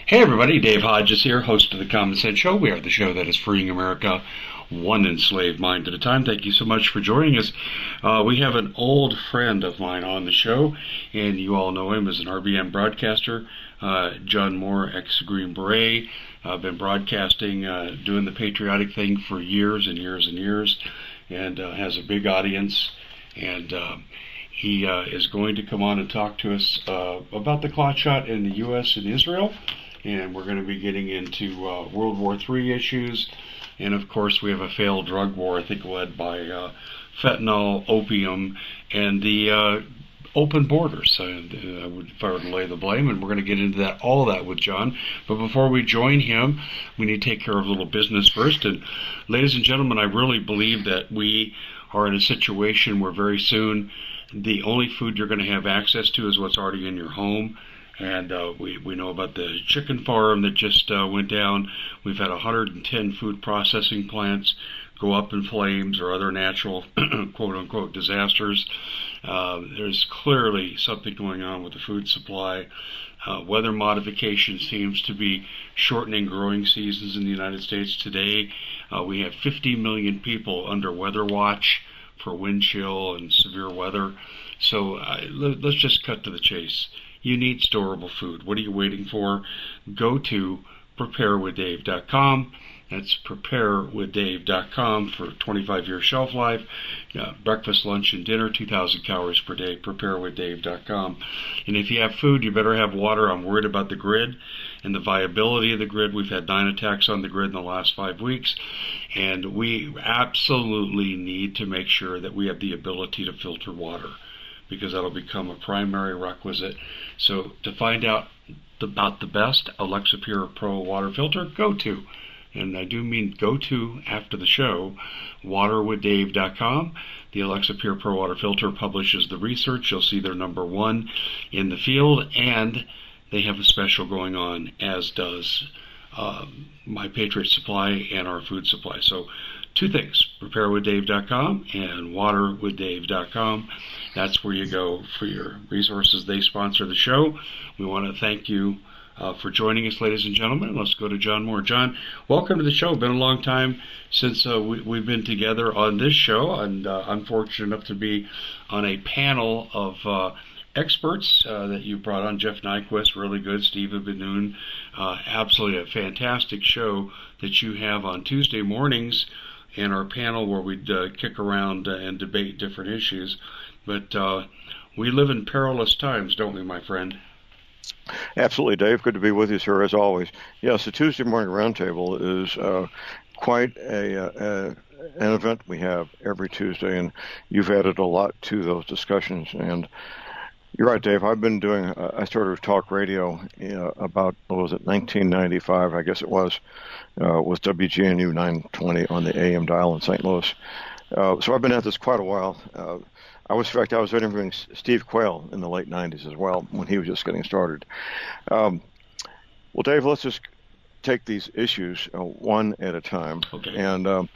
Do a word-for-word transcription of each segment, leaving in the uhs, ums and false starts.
Hey everybody, Dave Hodges here, host of the Common Sense Show. We are the show that is freeing America one enslaved mind at a time. Thank you so much for joining us. Uh, we have an old friend of mine on the show, and you all know him as an R B N broadcaster, uh, John Moore, ex-Green Beret. I've uh, been broadcasting, uh, doing the patriotic thing for years and years and years, and uh, has a big audience. And uh, he uh, is going to come on and talk to us uh, about the clot shot in the U S and Israel. And we're going to be getting into uh, World War Three issues. And, of course, we have a failed drug war, I think, led by uh, fentanyl, opium, and the uh, open borders. Uh, I would, if I were to lay the blame, and we're going to get into that, all that with John. But before we join him, we need to take care of a little business first. And, ladies and gentlemen, I really believe that we are in a situation where very soon the only food you're going to have access to is what's already in your home. And uh, we, we know about the chicken farm that just uh, went down. We've had one hundred ten food processing plants go up in flames or other natural, quote-unquote, disasters. Uh, there's clearly something going on with the food supply. Uh, weather modification seems to be shortening growing seasons in the United States. Today, uh, we have fifty million people under weather watch for wind chill and severe weather. So uh, let, let's just cut to the chase. You need storable food. What are you waiting for? Go to prepare with dave dot com. That's prepare with dave dot com for twenty-five year shelf life. Uh, breakfast, lunch, and dinner, two thousand calories per day, prepare with dave dot com. And if you have food, you better have water. I'm worried about the grid and the viability of the grid. We've had nine attacks on the grid in the last five weeks, and we absolutely need to make sure that we have the ability to filter water, because that'll become a primary requisite. So to find out about the best Alexa Pure Pro water filter, go to, and I do mean go to after the show, water with dave dot com. The Alexa Pure Pro water filter publishes the research. You'll see they're number one in the field, and they have a special going on, as does uh, My Patriot Supply and our food supply. So two things, prepare with dave dot com and water with dave dot com. That's where you go for your resources. They sponsor the show. We want to thank you uh, for joining us, ladies and gentlemen. Let's go to John Moore. John, welcome to the show. Been a long time since uh, we, we've been together on this show, and uh, I'm fortunate enough to be on a panel of uh, experts uh, that you brought on. Jeff Nyquist, really good. Stephen Ben-Nun, uh, absolutely a fantastic show that you have on Tuesday mornings, and our panel where we'd uh, kick around uh, and debate different issues. But uh, we live in perilous times, don't we, my friend? Absolutely, Dave. Good to be with you, sir, as always. Yes, the Tuesday Morning Roundtable is uh, quite a, a an event we have every Tuesday, and you've added a lot to those discussions. And you're right, Dave. I've been doing, uh, I started with talk radio uh, about, what was it, nineteen ninety-five, I guess it was, uh, was W G N U nine twenty on the A M dial in Saint Louis. Uh, so I've been at this quite a while. Uh, I was, in fact, I was interviewing Steve Quayle in the late nineties as well, when he was just getting started. Um, well, Dave, let's just take these issues uh, one at a time. Okay. And um,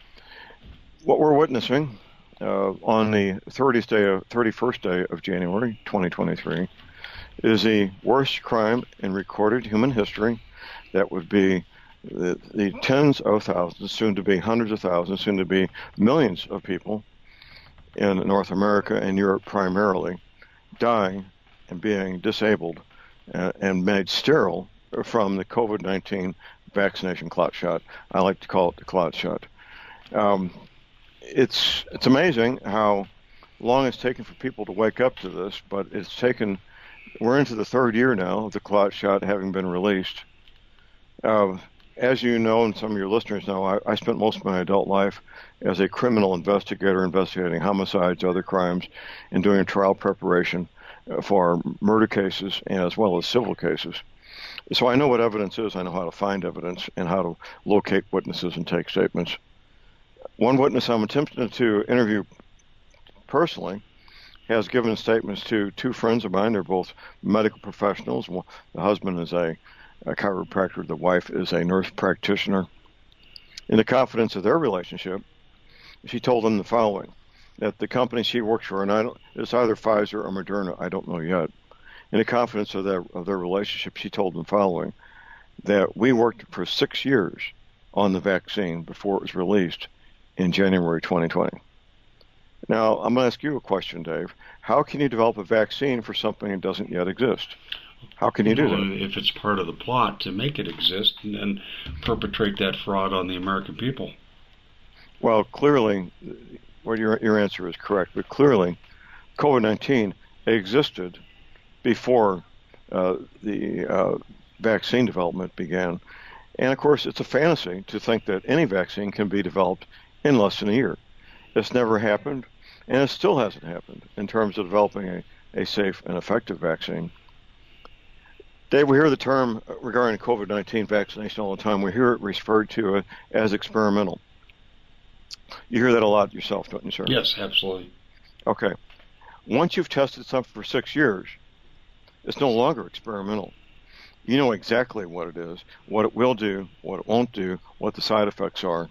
what we're witnessing uh, on the thirtieth day of, thirty-first day of January, twenty twenty-three, is the worst crime in recorded human history. That would be the, the tens of thousands, soon to be hundreds of thousands, soon to be millions of people in North America and Europe primarily, dying and being disabled uh, and made sterile from the COVID nineteen vaccination clot shot. I like to call it the clot shot. Um, it's it's amazing how long it's taken for people to wake up to this, but it's taken, we're into the third year now of the clot shot having been released. Uh, As you know, and some of your listeners know, I, I spent most of my adult life as a criminal investigator investigating homicides, other crimes, and doing trial preparation for murder cases as well as civil cases. So I know what evidence is. I know how to find evidence and how to locate witnesses and take statements. One witness I'm attempting to interview personally has given statements to two friends of mine. They're both medical professionals. The husband is a a chiropractor, the wife is a nurse practitioner. In the confidence of their relationship, she told them the following, that the company she works for, and I don't, it's either Pfizer or Moderna, I don't know yet. In the confidence of their, of their relationship, she told them the following, that we worked for six years on the vaccine before it was released in January twenty twenty. Now, I'm going to ask you a question, Dave. How can you develop a vaccine for something that doesn't yet exist? How can you do well, that? If it's part of the plot to make it exist and then perpetrate that fraud on the American people. Well, clearly, well, your, your answer is correct, but clearly, COVID nineteen existed before uh, the uh, vaccine development began. And of course, it's a fantasy to think that any vaccine can be developed in less than a year. It's never happened, and it still hasn't happened in terms of developing a, a safe and effective vaccine. Dave, we hear the term regarding COVID nineteen vaccination all the time. We hear it referred to as experimental. You hear that a lot yourself, don't you, sir? Yes, absolutely. Okay. Once you've tested something for six years, it's no longer experimental. You know exactly what it is, what it will do, what it won't do, what the side effects are.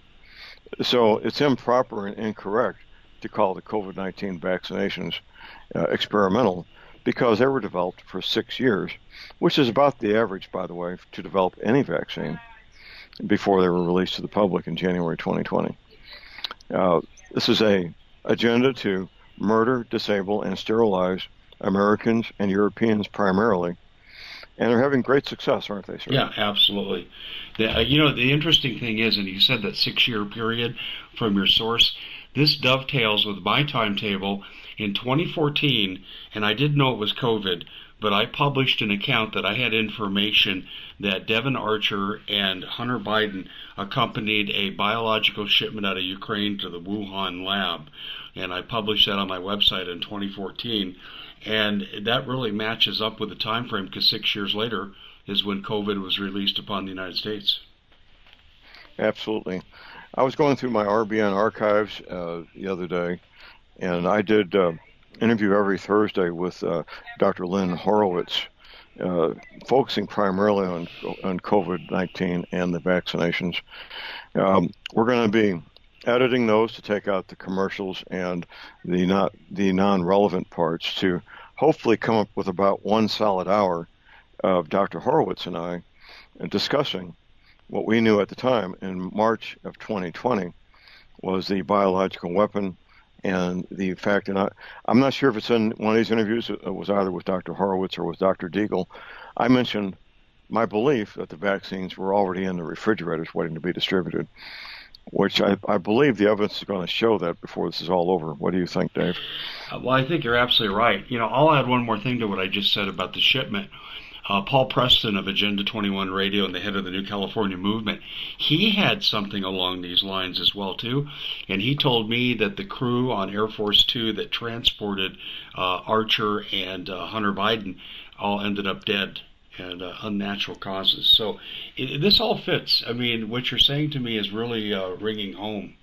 So it's improper and incorrect to call the COVID nineteen vaccinations uh, experimental because they were developed for six years, which is about the average, by the way, to develop any vaccine before they were released to the public in January twenty twenty. Uh, this is a agenda to murder, disable, and sterilize Americans and Europeans primarily. And they're having great success, aren't they, sir? Yeah, absolutely. The, uh, you know, the interesting thing is, and you said that six-year period from your source, this dovetails with my timetable in twenty fourteen, and I didn't know it was COVID, but I published an account that I had information that Devon Archer and Hunter Biden accompanied a biological shipment out of Ukraine to the Wuhan lab, and I published that on my website in twenty fourteen. And that really matches up with the time frame because six years later is when COVID was released upon the United States. Absolutely. I was going through my R B N archives uh, the other day, and I did uh, interview every Thursday with uh, Doctor Lynn Horowitz, uh, focusing primarily on on COVID nineteen and the vaccinations. Um, we're going to be editing those to take out the commercials and the not the non-relevant parts to hopefully come up with about one solid hour of Doctor Horowitz and I discussing what we knew at the time in March of twenty twenty was the biological weapon and the fact, and I, I'm not sure if it's in one of these interviews, it was either with Doctor Horowitz or with Doctor Deagle. I mentioned my belief that the vaccines were already in the refrigerators waiting to be distributed, which I, I believe the evidence is going to show that before this is all over. What do you think, Dave? Uh, well, I think you're absolutely right. You know, I'll add one more thing to what I just said about the shipment. Uh, Paul Preston of Agenda twenty-one Radio and the head of the New California Movement, he had something along these lines as well, too. And he told me that the crew on Air Force Two that transported uh, Archer and uh, Hunter Biden all ended up dead and uh, unnatural causes. So it, this all fits. I mean, what you're saying to me is really uh, ringing home.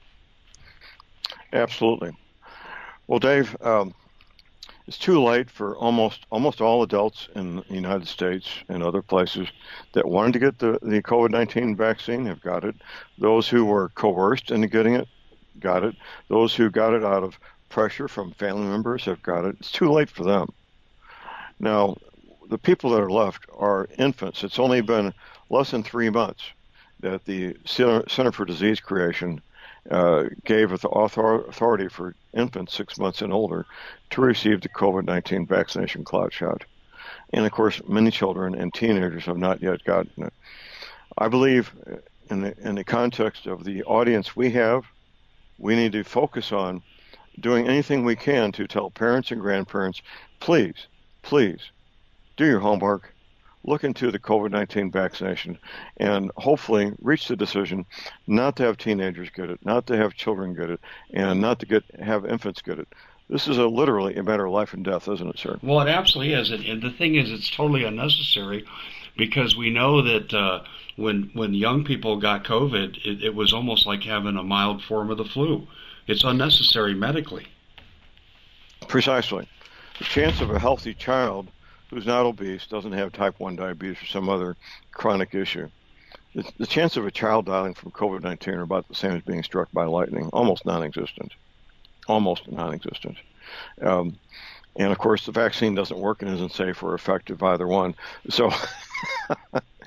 Absolutely. Well, Dave, um, it's too late for almost almost all adults in the United States and other places that wanted to get the, the COVID nineteen vaccine have got it. Those who were coerced into getting it got it. Those who got it out of pressure from family members have got it. It's too late for them. Now, the people that are left are infants. It's only been less than three months that the Center for Disease Creation uh, gave the authority for infants six months and older to receive the COVID nineteen vaccination cloud shot. And, of course, many children and teenagers have not yet gotten it. I believe in the, in the context of the audience we have, we need to focus on doing anything we can to tell parents and grandparents, please, please, do your homework, look into the COVID nineteen vaccination, and hopefully reach the decision not to have teenagers get it, not to have children get it, and not to get have infants get it. This is a literally a matter of life and death, isn't it, sir? Well, it absolutely is. And the thing is, it's totally unnecessary because we know that uh, when when young people got COVID, it, it was almost like having a mild form of the flu. It's unnecessary medically. Precisely. The chance of a healthy child who's not obese, doesn't have type one diabetes or some other chronic issue, the, the chance of a child dying from COVID nineteen are about the same as being struck by lightning, almost non-existent. Almost non-existent. Um, and, of course, the vaccine doesn't work and isn't safe or effective, either one. So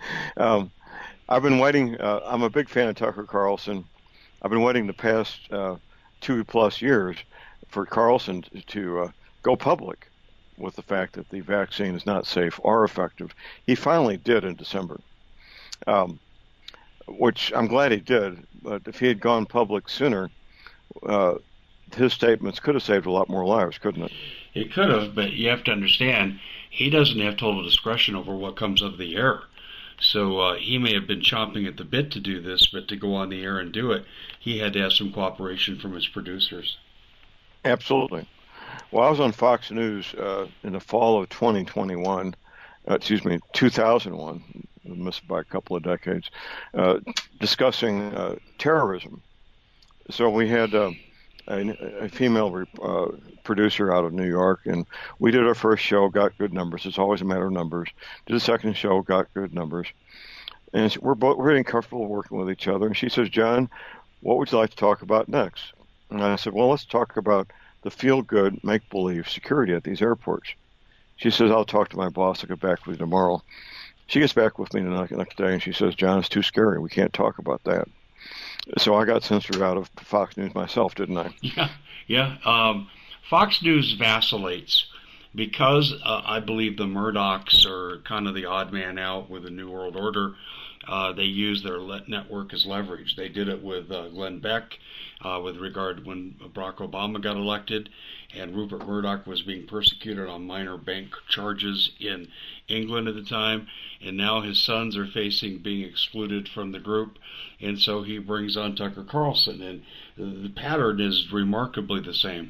um, I've been waiting. Uh, I'm a big fan of Tucker Carlson. I've been waiting the past uh, two plus years for Carlson to uh, go public with the fact that the vaccine is not safe or effective. He finally did in December, um, which I'm glad he did. But if he had gone public sooner, uh, his statements could have saved a lot more lives, couldn't it? It could have, but you have to understand, he doesn't have total discretion over what comes of the air. So uh, he may have been chomping at the bit to do this, but to go on the air and do it, he had to have some cooperation from his producers. Absolutely. Well, I was on Fox News uh, in the fall of twenty twenty-one, uh, excuse me, two thousand one, missed by a couple of decades, uh, discussing uh, terrorism. So we had uh, a, a female uh, producer out of New York, and we did our first show, got good numbers. It's always a matter of numbers. Did a second show, got good numbers. And we're both we're getting comfortable working with each other. And she says, John, what would you like to talk about next? And I said, well, let's talk about the feel-good, make-believe security at these airports. She says, I'll talk to my boss. I'll get back with you tomorrow. She gets back with me the next day, and she says, John, it's too scary. We can't talk about that. So I got censored out of Fox News myself, didn't I? Yeah, yeah. Um, Fox News vacillates because uh, I believe the Murdochs are kind of the odd man out with the New World Order. Uh, they use their network as leverage. They did it with uh, Glenn Beck uh, with regard when Barack Obama got elected, and Rupert Murdoch was being persecuted on minor bank charges in England at the time, and now his sons are facing being excluded from the group, and so he brings on Tucker Carlson, and the pattern is remarkably the same.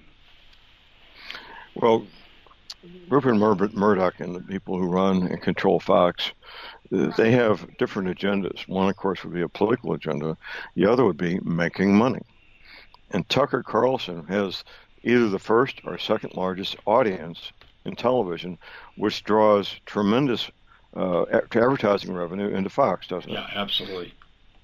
Well, Rupert Mur- Murdoch and the people who run and control Fox, they have different agendas. One, of course, would be a political agenda. The other would be making money. And Tucker Carlson has either the first or second largest audience in television, which draws tremendous uh, advertising revenue into Fox, doesn't it? Yeah, absolutely.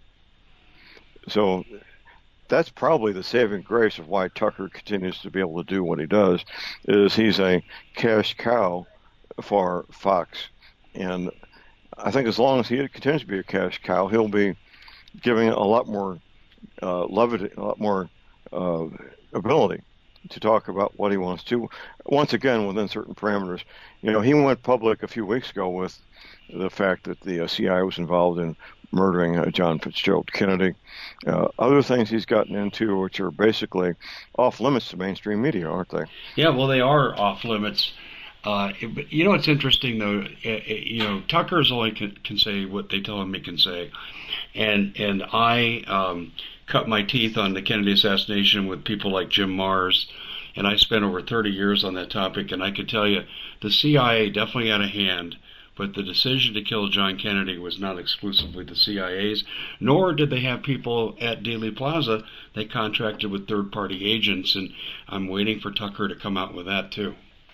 So that's probably the saving grace of why Tucker continues to be able to do what he does, is he's a cash cow for Fox. And I think as long as he continues to be a cash cow, he'll be giving a lot more uh, levity, a lot more uh, ability to talk about what he wants to, once again, within certain parameters. You know, he went public a few weeks ago with the fact that the uh, C I A was involved in murdering uh, John Fitzgerald Kennedy. Uh, other things he's gotten into, which are basically off limits to mainstream media, aren't they? Yeah, well, they are off limits. Uh, it, you know, it's interesting though. It, it, you know, Tucker's only can, can say what they tell him he can say, and and I um, cut my teeth on the Kennedy assassination with people like Jim Marrs, and I spent over thirty years on that topic, and I could tell you the C I A definitely had a hand. But the decision to kill John Kennedy was not exclusively the C I A's, nor did they have people at Dealey Plaza. They contracted with third-party agents, and I'm waiting for Tucker to come out with that, too.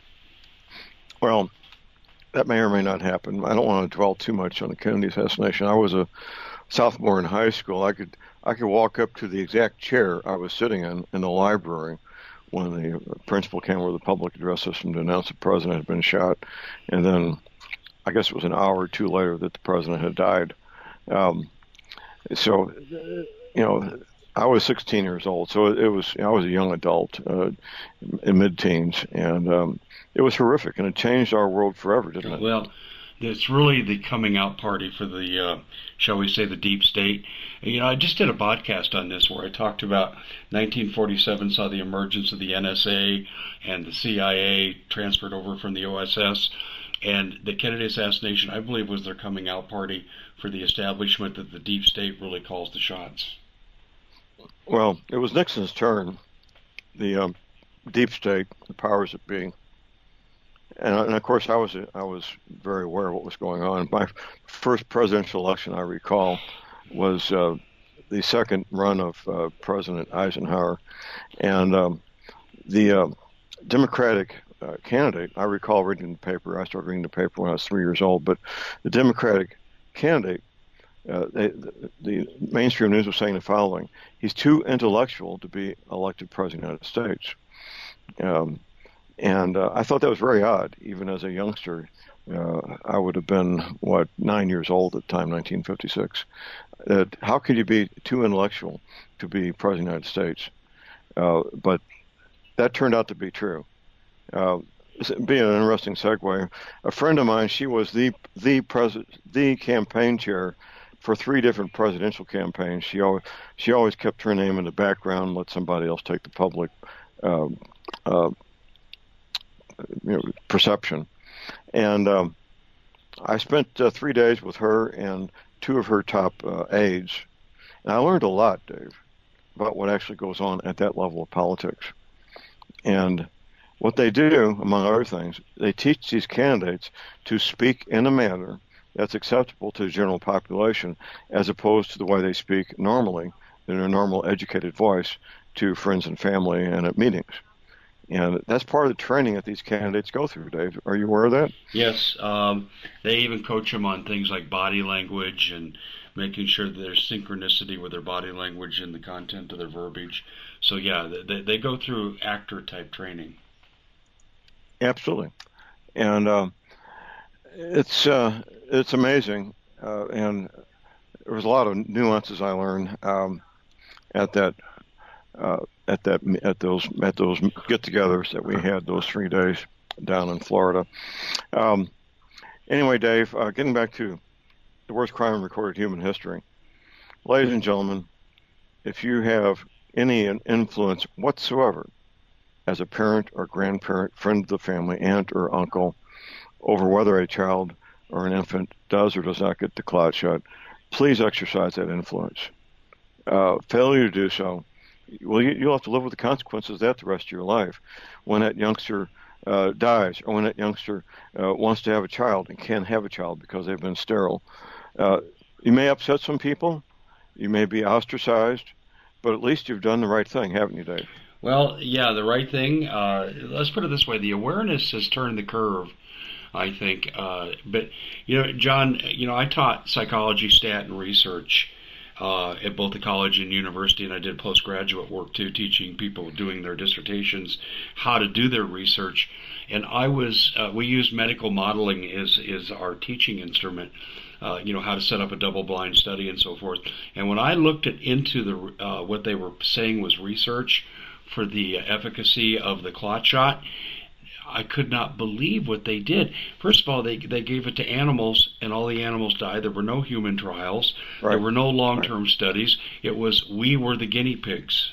Well, that may or may not happen. I don't want to dwell too much on the Kennedy assassination. I was a sophomore in high school. I could I could walk up to the exact chair I was sitting in in the library when the principal came over the public address system to announce the president had been shot, and then I guess it was an hour or two later that the president had died. Um, so, you know, I was sixteen years old, so it was I was a young adult, uh, in mid-teens, and um, it was horrific, and it changed our world forever, didn't it? Well, it's really the coming out party for the, uh, shall we say, the deep state. You know, I just did a podcast on this where I talked about nineteen forty-seven saw the emergence of the N S A and the C I A transferred over from the O S S. And the Kennedy assassination, I believe, was their coming out party for the establishment that the deep state really calls the shots. Well, it was Nixon's turn. The um, deep state, the powers that be, and, and of course, I was I was very aware of what was going on. My first presidential election, I recall, was uh, the second run of uh, President Eisenhower, and um, the uh, Democratic Uh, candidate, I recall reading the paper. I started reading the paper when I was three years old, but the Democratic candidate, uh, they, the, the mainstream news was saying the following: he's too intellectual to be elected president of the United States. Um, and uh, I thought that was very odd, even as a youngster, Uh, I would have been, what, nine years old at the time, nineteen fifty-six. Uh, how could you be too intellectual to be President of the United States? Uh, but that turned out to be true. Uh, be an interesting segue. A friend of mine, she was the the pres- the campaign chair for three different presidential campaigns. She always she always kept her name in the background, let somebody else take the public uh, uh, you know, perception. And um, I spent uh, three days with her and two of her top uh, aides, and I learned a lot, Dave, about what actually goes on at that level of politics. And what they do, among other things, they teach these candidates to speak in a manner that's acceptable to the general population, as opposed to the way they speak normally in a normal educated voice to friends and family and at meetings. And that's part of the training that these candidates go through, Dave. Are you aware of that? Yes. Um, they even coach them on things like body language and making sure that there's synchronicity with their body language and the content of their verbiage. So, yeah, they, they go through actor-type training. Absolutely. And um, it's uh, it's amazing. Uh, and there was a lot of nuances I learned um, at that uh, at that at those at those get-togethers that we had those three days down in Florida. Um, anyway, Dave, uh, getting back to the worst crime in recorded human history, ladies and gentlemen, if you have any influence whatsoever as a parent or grandparent, friend of the family, aunt or uncle, over whether a child or an infant does or does not get the clot shot, please exercise that influence. Uh, failure to do so, well, you, you'll have to live with the consequences of that the rest of your life. When that youngster uh, dies, or when that youngster uh, wants to have a child and can't have a child because they've been sterile, uh, you may upset some people, you may be ostracized, but at least you've done the right thing, haven't you, Dave? Well, yeah, the right thing. Uh, let's put it this way: the awareness has turned the curve, I think. Uh, but you know, John, you know, I taught psychology, stat, and research uh, at both the college and university, and I did postgraduate work too, teaching people doing their dissertations how to do their research. And I was, uh, we used medical modeling as is our teaching instrument. Uh, you know, how to set up a double-blind study and so forth. And when I looked at, into the uh, what they were saying was research for the efficacy of the clot shot, I could not believe what they did. First of all, they they gave it to animals, and all the animals died. There were no human trials. Right. There were no long-term right. studies. It was we were the guinea pigs.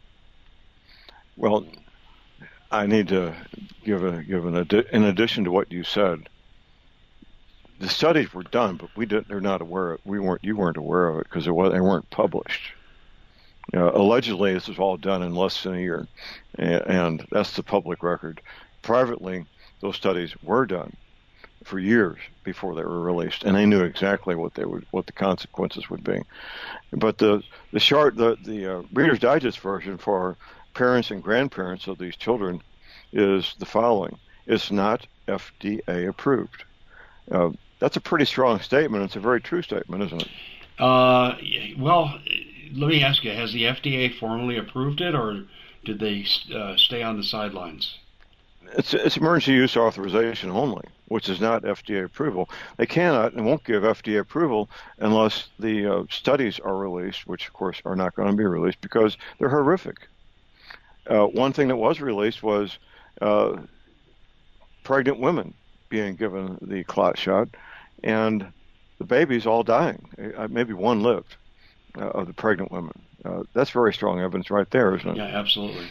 Well, I need to give a give an adi- in addition to what you said. The studies were done, but we didn't. They're not aware of. We weren't. You weren't aware of it because they weren't published. Uh, allegedly, this was all done in less than a year, and, and that's the public record. Privately, those studies were done for years before they were released, and they knew exactly what they would, what the consequences would be. But the the short, the the uh, Reader's Digest version for parents and grandparents of these children is the following: it's not F D A approved. Uh, that's a pretty strong statement. It's a very true statement, isn't it? Uh, well, let me ask you, has the F D A formally approved it, or did they uh, stay on the sidelines? It's, it's emergency use authorization only, which is not F D A approval. They cannot and won't give F D A approval unless the uh, studies are released, which, of course, are not going to be released because they're horrific. Uh, one thing that was released was uh, pregnant women being given the clot shot, and the babies all dying. Uh, maybe one lived uh, of the pregnant women. Uh, that's very strong evidence right there, isn't it? Yeah, absolutely.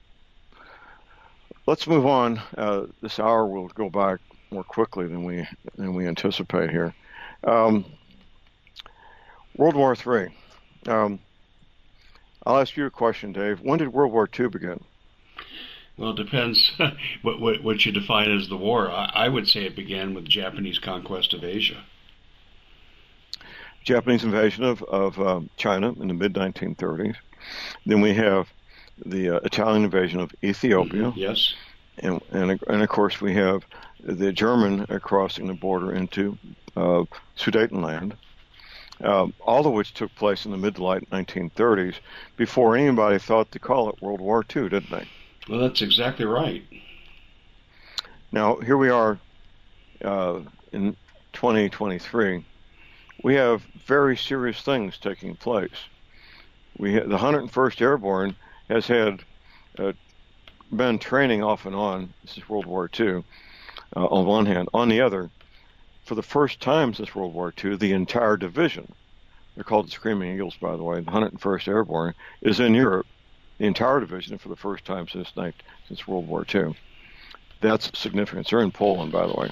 Let's move on. Uh, this hour will go by more quickly than we than we anticipate here. Um, World War Three. Um, I'll ask you a question, Dave. When did World War Two begin? Well, it depends what, what what you define as the war. I, I would say it began with Japanese conquest of Asia. Japanese invasion of, of um, China in the mid nineteen thirties. Then we have the uh, Italian invasion of Ethiopia. Mm-hmm. Yes. And, and, and, of course, we have the German uh, crossing the border into uh, Sudetenland, uh, all of which took place in the mid to late nineteen thirties before anybody thought to call it World War Two, didn't they? Well, that's exactly right. Now, here we are uh, in twenty twenty-three, we have very serious things taking place. We ha- the one hundred first Airborne has had uh, been training off and on. This is World War Two. Uh, on one hand, on the other, for the first time since World War Two, the entire division, they're called the Screaming Eagles, by the way, the one hundred first Airborne, is in Europe, the entire division for the first time since night, since World War Two. That's significant. They're in Poland, by the way.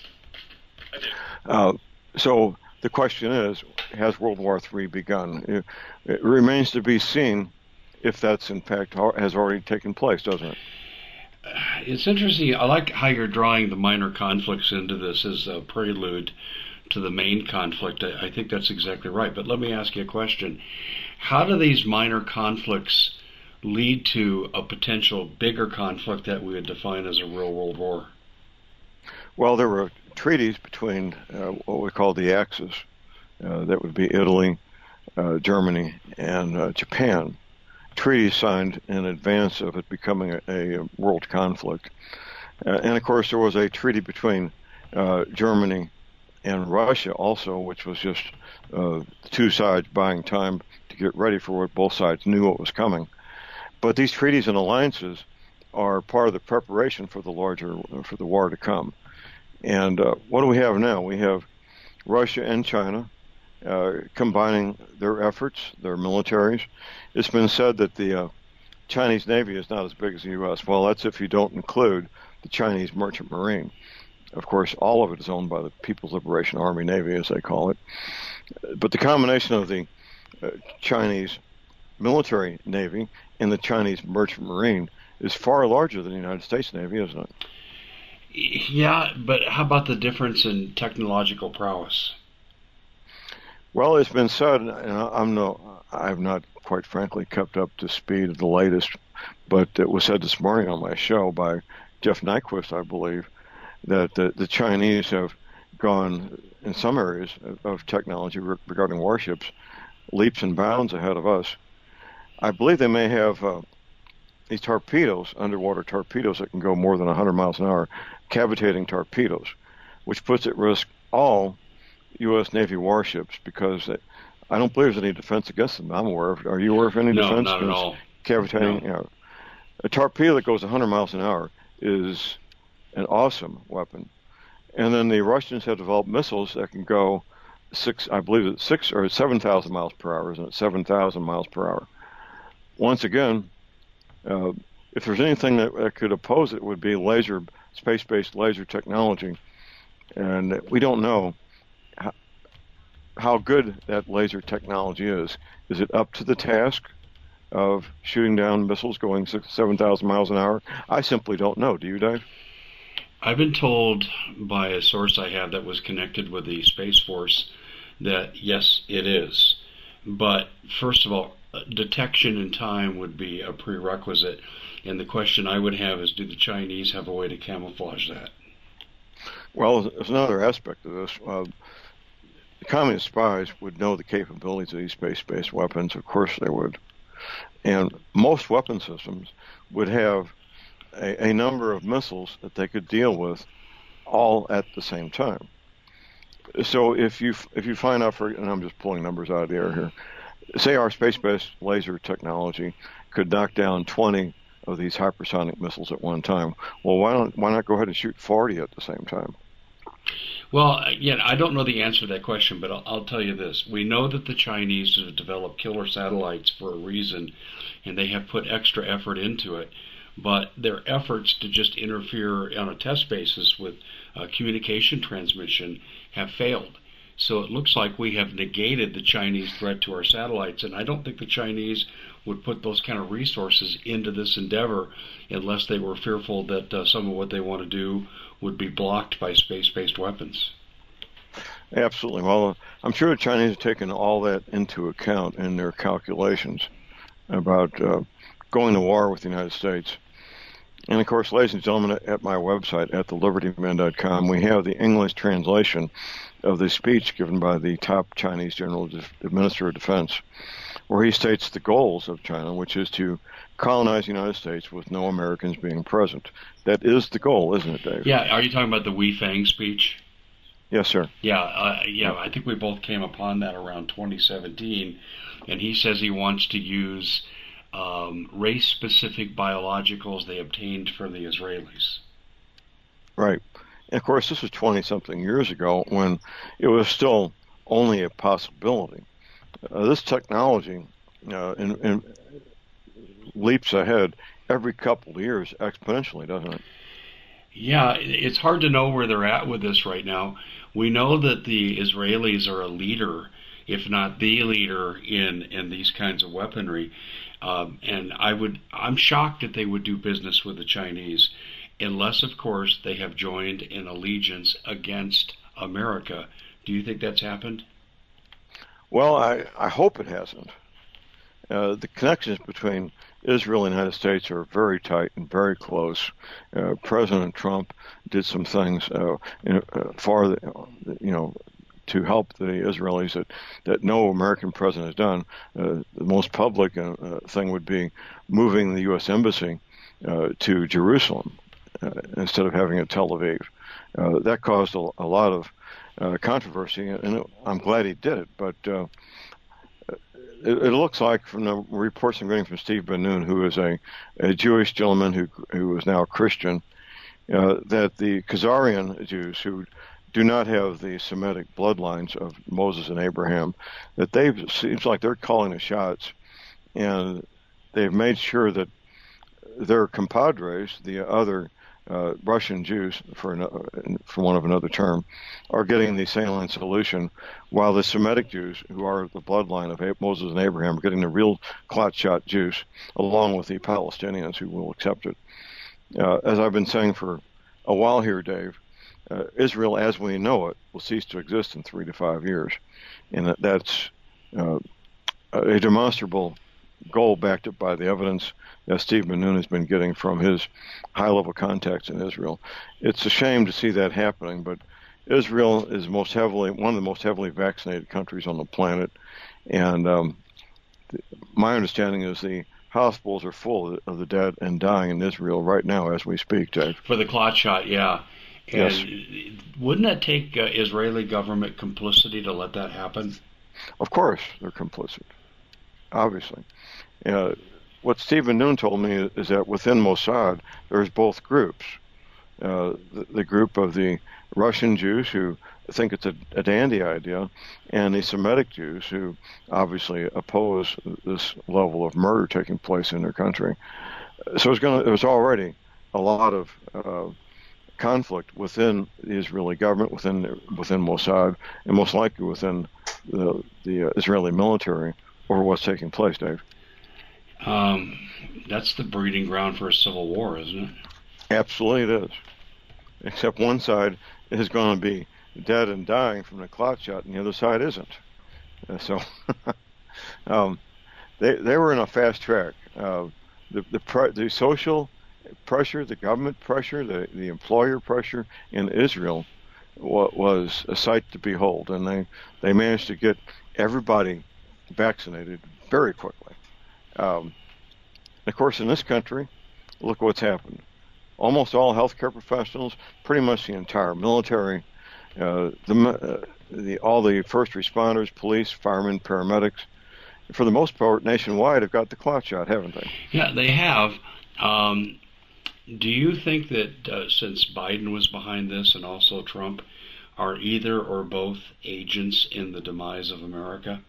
Uh, so the question is, has World War Three begun? It, it remains to be seen if that's in fact has already taken place, doesn't it? It's interesting. I like how you're drawing the minor conflicts into this as a prelude to the main conflict. I, I think that's exactly right. But let me ask you a question. How do these minor conflicts lead to a potential bigger conflict that we would define as a real world war? Well, there were treaties between uh, what we call the Axis. Uh, that would be Italy, uh, Germany, and uh, Japan. Treaties signed in advance of it becoming a, a world conflict. Uh, and of course, there was a treaty between uh, Germany and Russia also, which was just uh, the two sides buying time to get ready for what both sides knew what was coming. But these treaties and alliances are part of the preparation for the larger, for the war to come. And uh, what do we have now? We have Russia and China uh, combining their efforts, their militaries. It's been said that the uh, Chinese Navy is not as big as the U S. Well, that's if you don't include the Chinese Merchant Marine. Of course, all of it is owned by the People's Liberation Army Navy, as they call it. But the combination of the uh, Chinese military Navy and the Chinese Merchant Marine is far larger than the United States Navy, isn't it? Yeah, but how about the difference in technological prowess? Well, it's been said, and I'm no, I've not, quite frankly, kept up to speed of the latest, but it was said this morning on my show by Jeff Nyquist, I believe, that the, the Chinese have gone, in some areas of, of technology re- regarding warships, leaps and bounds ahead of us. I believe they may have uh, these torpedoes, underwater torpedoes that can go more than one hundred miles an hour, cavitating torpedoes, which puts at risk all U S. Navy warships because they, I don't believe there's any defense against them. I'm aware of. Are you aware of any no, defense? No, not at all. Cavitating. No. You know, a torpedo that goes one hundred miles an hour is an awesome weapon. And then the Russians have developed missiles that can go six, I believe it's six or seven thousand miles per hour, isn't it? Seven thousand miles per hour. Once again, uh, if there's anything that, that could oppose it, it would be laser, space-based laser technology. And we don't know how, how good that laser technology is. Is it up to the task of shooting down missiles going six, seven thousand miles an hour? I simply don't know. Do you, Dave? I've been told by a source I have that was connected with the Space Force that yes, it is. But first of all, detection in time would be a prerequisite. And the question I would have is, do the Chinese have a way to camouflage that? Well, there's another aspect of this. Uh, the communist spies would know the capabilities of these space-based weapons. Of course they would. And most weapon systems would have a, a number of missiles that they could deal with all at the same time. So if you if you find out, for, and I'm just pulling numbers out of the air here, say our space-based laser technology could knock down twenty of these hypersonic missiles at one time. Well, why don't why not go ahead and shoot forty at the same time? Well, yeah, I don't know the answer to that question, but I'll, I'll tell you this. We know that the Chinese have developed killer satellites for a reason, and they have put extra effort into it. But their efforts to just interfere on a test basis with uh, communication transmission have failed. So it looks like we have negated the Chinese threat to our satellites, and I don't think the Chinese would put those kind of resources into this endeavor unless they were fearful that uh, some of what they want to do would be blocked by space-based weapons. Absolutely. Well, I'm sure the Chinese have taken all that into account in their calculations about uh, going to war with the United States. And of course, ladies and gentlemen, at my website, at the liberty men dot com, we have the English translation of the speech given by the top Chinese General Minister of Defense, where he states the goals of China, which is to colonize the United States with no Americans being present. That is the goal, isn't it, Dave? Yeah. Are you talking about the Wei Fang speech? Yes, sir. Yeah, uh, yeah. I think we both came upon that around twenty seventeen, and he says he wants to use um, race-specific biologicals they obtained from the Israelis. Right. And of course, this was twenty-something years ago when it was still only a possibility. Uh, this technology uh, in, in leaps ahead every couple of years exponentially, doesn't it? Yeah, it's hard to know where they're at with this right now. We know that the Israelis are a leader, if not the leader, in in these kinds of weaponry. Um, and I would, I'm shocked that they would do business with the Chinese, unless, of course, they have joined in allegiance against America. Do you think that's happened? Well, I, I hope it hasn't. Uh, the connections between Israel and the United States are very tight and very close. Uh, President Trump did some things uh, in, uh, far, the, you know, to help the Israelis that, that no American president has done. Uh, the most public uh, thing would be moving the U S Embassy uh, to Jerusalem uh, instead of having it Tel Aviv. Uh, that caused a, a lot of uh, controversy, and it, I'm glad he did it. But uh, it, it looks like, from the reports I'm getting from Steve Ben-Nun, who is a, a Jewish gentleman who who is now a Christian, uh, that the Khazarian Jews who do not have the Semitic bloodlines of Moses and Abraham, that they seems like they're calling the shots, and they've made sure that their compadres, the other uh, Russian Jews, for an, for one of another term, are getting the saline solution, while the Semitic Jews, who are the bloodline of Moses and Abraham, are getting the real clot shot Jews, along with the Palestinians who will accept it. Uh, as I've been saying for a while here, Dave, Uh, Israel, as we know it, will cease to exist in three to five years, and that, that's uh, a demonstrable goal backed up by the evidence that Steve Ben-Nun has been getting from his high-level contacts in Israel. It's a shame to see that happening, but Israel is most heavily one of the most heavily vaccinated countries on the planet, and um, th- my understanding is the hospitals are full of the dead and dying in Israel right now as we speak, Dave. For the clot shot, yeah. And Yes. wouldn't that take uh, Israeli government complicity to let that happen? Of course, they're complicit, obviously. Uh, what Steve Ben-Nun told me is that within Mossad, there's both groups. Uh, the, the group of the Russian Jews who think it's a, a dandy idea, and the Semitic Jews who obviously oppose this level of murder taking place in their country. So it's going there's already a lot of uh, conflict within the Israeli government, within within Mossad, and most likely within the the uh, Israeli military over what's taking place, Dave. Um, that's the breeding ground for a civil war, isn't it? Absolutely it is. Except one side is going to be dead and dying from the clot shot, and the other side isn't. Uh, so um, they they were in a fast track. Uh, the the pre- the social pressure, the government pressure, the, the employer pressure in Israel wa- was a sight to behold, and they, they managed to get everybody vaccinated very quickly. Um, of course, in this country, look what's happened. Almost all healthcare professionals, pretty much the entire military, uh, the, uh, the all the first responders, police, firemen, paramedics, for the most part, nationwide, have got the clot shot, haven't they? Yeah, they have. Um, do you think that uh, since Biden was behind this and also Trump, are either or both agents in the demise of America?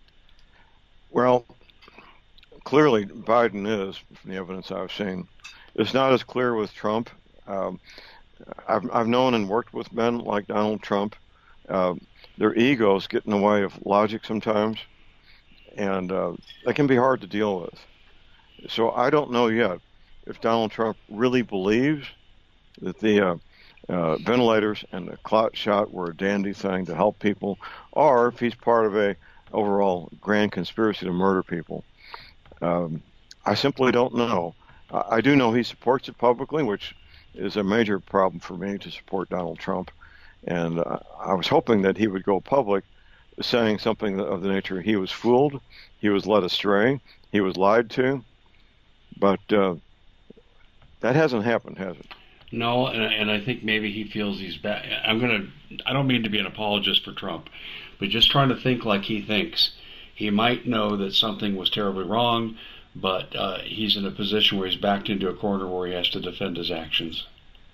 Well, clearly Biden is, from the evidence I've seen. It's not as clear with Trump. Um, I've, I've known and worked with men like Donald Trump. Uh, their egos get in the way of logic sometimes, and uh, that can be hard to deal with. So I don't know yet if Donald Trump really believes that the uh, uh, ventilators and the clot shot were a dandy thing to help people, or if he's part of a overall grand conspiracy to murder people. Um, I simply don't know. I, I do know he supports it publicly, which is a major problem for me to support Donald Trump. And uh, I was hoping that he would go public saying something of the nature, he was fooled, he was led astray, he was lied to. But uh, that hasn't happened, has it? No, and, and I think maybe he feels he's back. I'm gonna. I don't mean to be an apologist for Trump, but just trying to think like he thinks. He might know that something was terribly wrong, but uh, he's in a position where he's backed into a corner where he has to defend his actions.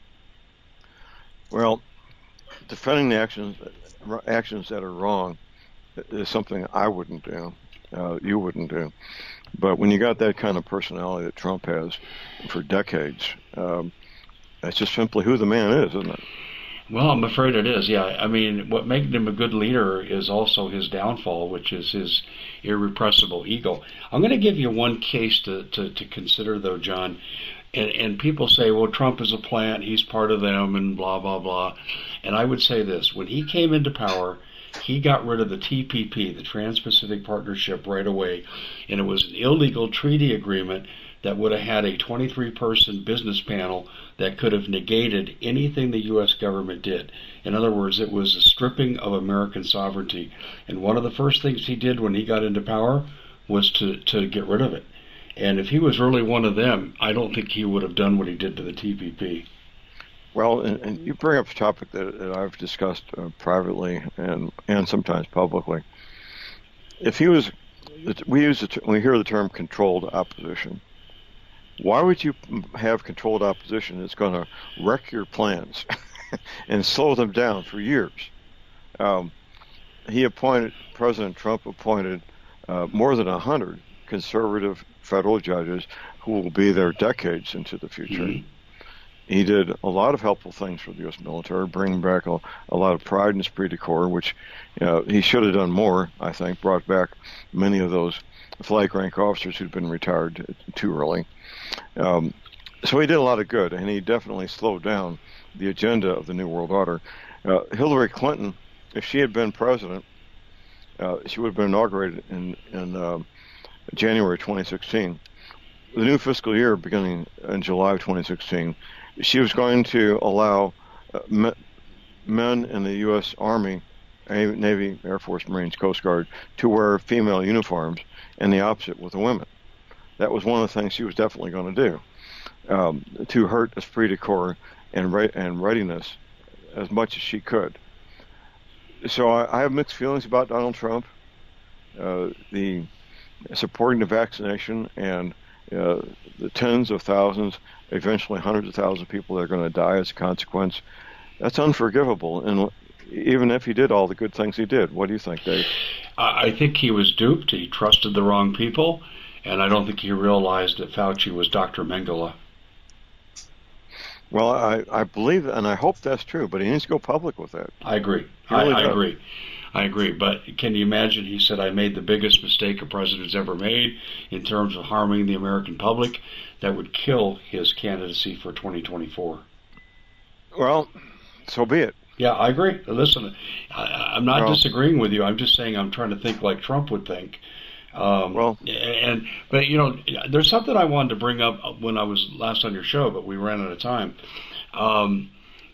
Well, defending the actions actions that are wrong is something I wouldn't do. Uh, you wouldn't do. But when you got that kind of personality that Trump has for decades, um, that's just simply who the man is, isn't it? Well, I'm afraid it is. Yeah, I mean, what makes him a good leader is also his downfall, which is his irrepressible ego. I'm going to give you one case to, to, to consider, though, John. And, and people say, well, Trump is a plant, he's part of them, and blah, blah, blah. And I would say this. When he came into power, he got rid of the T P P, the Trans-Pacific Partnership, right away. And it was an illegal treaty agreement that would have had a twenty-three person business panel that could have negated anything the U S government did. In other words, it was a stripping of American sovereignty. And one of the first things he did when he got into power was to, to get rid of it. And if he was really one of them, I don't think he would have done what he did to the T P P. Well, and, and you bring up a topic that, that I've discussed uh, privately and and sometimes publicly. If he was, we use the, we hear the term controlled opposition. Why would you have controlled opposition that's going to wreck your plans and slow them down for years? Um, he appointed, President Trump appointed uh, more than a hundred conservative federal judges who will be there decades into the future. Mm-hmm. He did a lot of helpful things for the U S military, bringing back a, a lot of pride in esprit de corps, which you know, he should have done more, I think, brought back many of those flag rank officers who'd been retired too early. Um, so he did a lot of good, and he definitely slowed down the agenda of the New World Order. Uh, Hillary Clinton, if she had been president, uh, she would have been inaugurated in, in uh, January twenty sixteen. The new fiscal year beginning in July of twenty sixteen, she was going to allow uh, me, men in the U S Army, Navy, Air Force, Marines, Coast Guard to wear female uniforms, and the opposite with the women. That was one of the things she was definitely going to do, um, to hurt esprit de corps and, re- and readiness as much as she could. So I, I have mixed feelings about Donald Trump. Uh, the supporting the vaccination and uh, the tens of thousands, eventually hundreds of thousands of people that are going to die as a consequence, that's unforgivable. And even if he did all the good things he did, what do you think, Dave? I think he was duped. He trusted the wrong people. And I don't think he realized that Fauci was Doctor Mengele. Well, I, I believe and I hope that's true, but he needs to go public with that. I agree. Really I, I agree. I agree. But can you imagine, he said, I made the biggest mistake a president's ever made in terms of harming the American public. That would kill his candidacy for twenty twenty-four. Well, so be it. Yeah, I agree. Listen, I, I'm not well, disagreeing with you. I'm just saying I'm trying to think like Trump would think. Um, well, and but you know, there's something I wanted to bring up when I was last on your show, but we ran out of time. Um,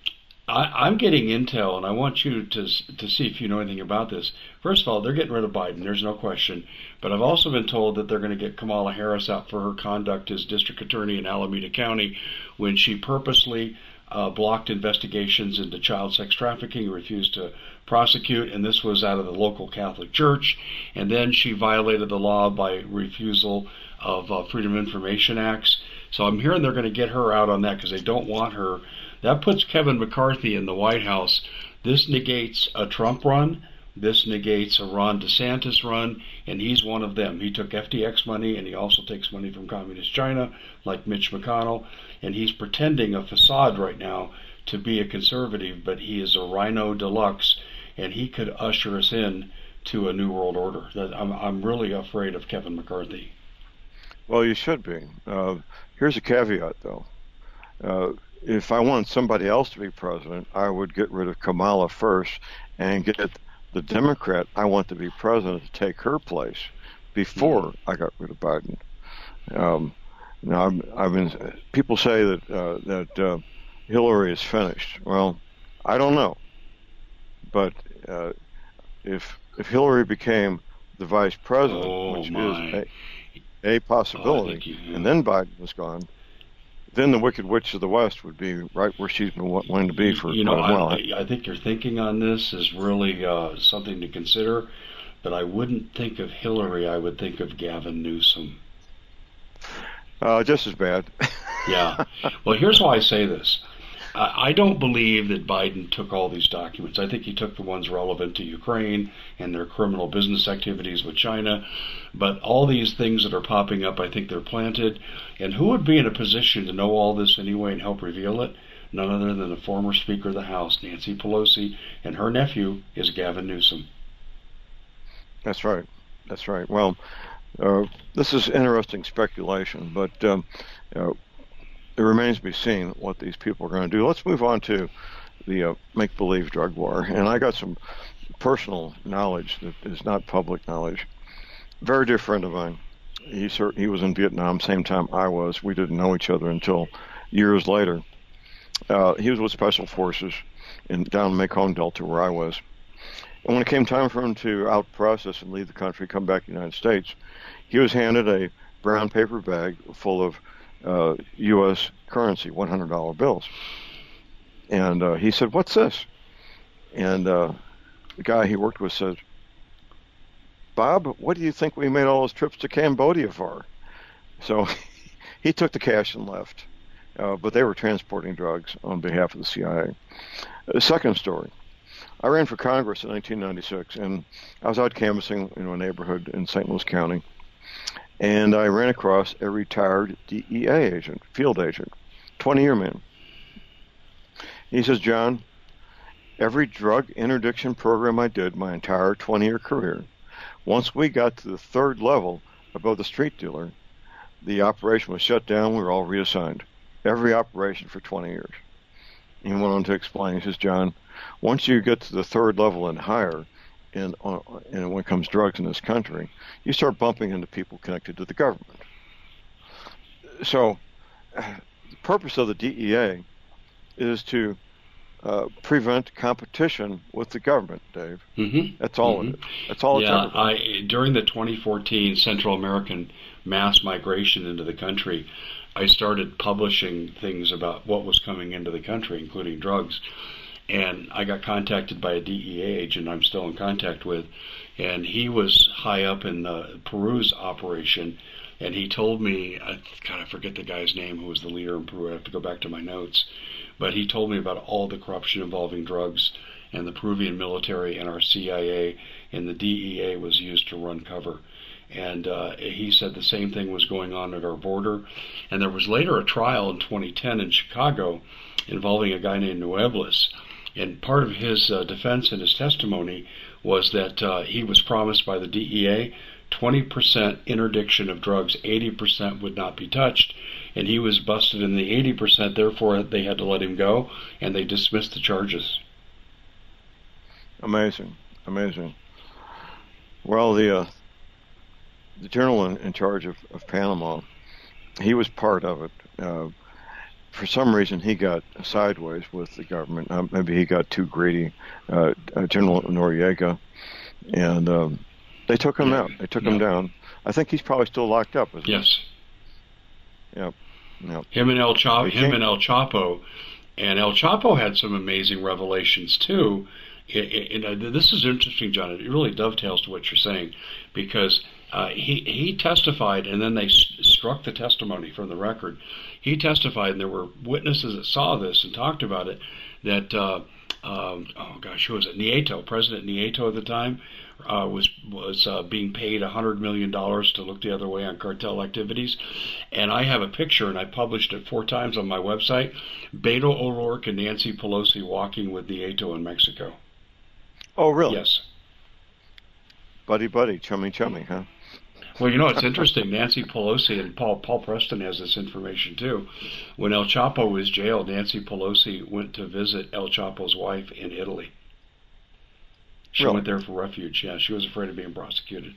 I, I'm getting intel, and I want you to to see if you know anything about this. First of all, they're getting rid of Biden. There's no question. But I've also been told that they're going to get Kamala Harris out for her conduct as district attorney in Alameda County when she purposely uh, blocked investigations into child sex trafficking, refused to prosecute, and this was out of the local Catholic Church. And then she violated the law by refusal of uh, Freedom of Information Acts. So I'm hearing they're going to get her out on that because they don't want her. That puts Kevin McCarthy in the White House. This negates a Trump run. This negates a Ron DeSantis run, and he's one of them. He took F T X money, and he also takes money from Communist China, like Mitch McConnell, and he's pretending a facade right now to be a conservative, but he is a rhino deluxe, and he could usher us in to a new world order. I'm, I'm really afraid of Kevin McCarthy. Well, you should be. Uh, here's a caveat, though. Uh, if I wanted somebody else to be president, I would get rid of Kamala first and get the Democrat I want to be president to take her place before mm-hmm. I got rid of Biden. Um, now, I've, I've been. People say that uh, that uh, Hillary is finished. Well, I don't know, but uh, if if Hillary became the vice president, oh, which my. is a, a possibility, oh, you, and then Biden was gone, then the Wicked Witch of the West would be right where she's been wanting to be for You know, quite a while. I, I think your thinking on this is really uh, something to consider, but I wouldn't think of Hillary. I would think of Gavin Newsom. Uh, just as bad. Yeah. Well, here's why I say this. I don't believe that Biden took all these documents. I think he took the ones relevant to Ukraine and their criminal business activities with China. But all these things that are popping up, I think they're planted. And who would be in a position to know all this anyway and help reveal it? None other than the former Speaker of the House, Nancy Pelosi, and her nephew is Gavin Newsom. That's right. That's right. Well, uh, this is interesting speculation, but um, uh, it remains to be seen what these people are going to do. Let's move on to the uh, make-believe drug war. And I got some personal knowledge that is not public knowledge. Very dear friend of mine. He he was in Vietnam, same time I was. We didn't know each other until years later. Uh, he was with Special Forces in down Mekong Delta where I was. And when it came time for him to out-process and leave the country, come back to the United States, he was handed a brown paper bag full of Uh, U S currency, one hundred dollar bills. And uh, he said, "What's this?" And uh, the guy he worked with said, "Bob, what do you think we made all those trips to Cambodia for?" So he took the cash and left. Uh, but they were transporting drugs on behalf of the C I A. The second story. I ran for Congress in nineteen ninety-six, and I was out canvassing in a neighborhood in Saint Louis County. And I ran across a retired D E A agent, field agent, twenty-year man. He says, "John, every drug interdiction program I did my entire twenty-year career, once we got to the third level above the street dealer, the operation was shut down. We were all reassigned. Every operation for twenty years. He went on to explain, he says, "John, once you get to the third level and higher, and, uh, and when it comes to drugs in this country, you start bumping into people connected to the government." So the purpose of the D E A is to uh, prevent competition with the government, Dave. Mm-hmm. That's all mm-hmm. it is. That's all yeah, it's ever been. I, during the twenty fourteen Central American mass migration into the country, I started publishing things about what was coming into the country, including drugs. And I got contacted by a D E A agent I'm still in contact with, and he was high up in the Peru's operation, and he told me, I, God, I forget the guy's name who was the leader in Peru. I have to go back to my notes. But he told me about all the corruption involving drugs and the Peruvian military and our C I A, and the D E A was used to run cover. And uh, he said the same thing was going on at our border. And there was later a trial in twenty ten in Chicago involving a guy named Nuebles. And part of his uh, defense and his testimony was that uh, he was promised by the D E A twenty percent interdiction of drugs, eighty percent would not be touched, and he was busted in the eighty percent, therefore they had to let him go, and they dismissed the charges. Amazing, amazing. Well, the uh, the general in, in charge of, of Panama, he was part of it. Uh, For some reason, he got sideways with the government. Uh, maybe he got too greedy, uh, uh, General Noriega, and um, they took him yeah. out. They took yeah. him down. I think he's probably still locked up, isn't yes. he? Yep. Yep. Him and El Chapo. They Him can't... and El Chapo, and El Chapo had some amazing revelations too. It, it, it, this is interesting, John. It really dovetails to what you're saying, because uh, he he testified, and then they st- struck the testimony from the record. He testified, and there were witnesses that saw this and talked about it, that, uh, um, oh gosh, who was it? Nieto, President Nieto at the time, uh, was was uh, being paid one hundred million dollars to look the other way on cartel activities. And I have a picture, and I published it four times on my website, Beto O'Rourke and Nancy Pelosi walking with Nieto in Mexico. Oh, really? Yes. Buddy, buddy, chummy, chummy, huh? Well, you know, it's interesting. Nancy Pelosi, and Paul Paul Preston has this information too. When El Chapo was jailed, Nancy Pelosi went to visit El Chapo's wife in Italy. She really? went there for refuge. Yeah, she was afraid of being prosecuted.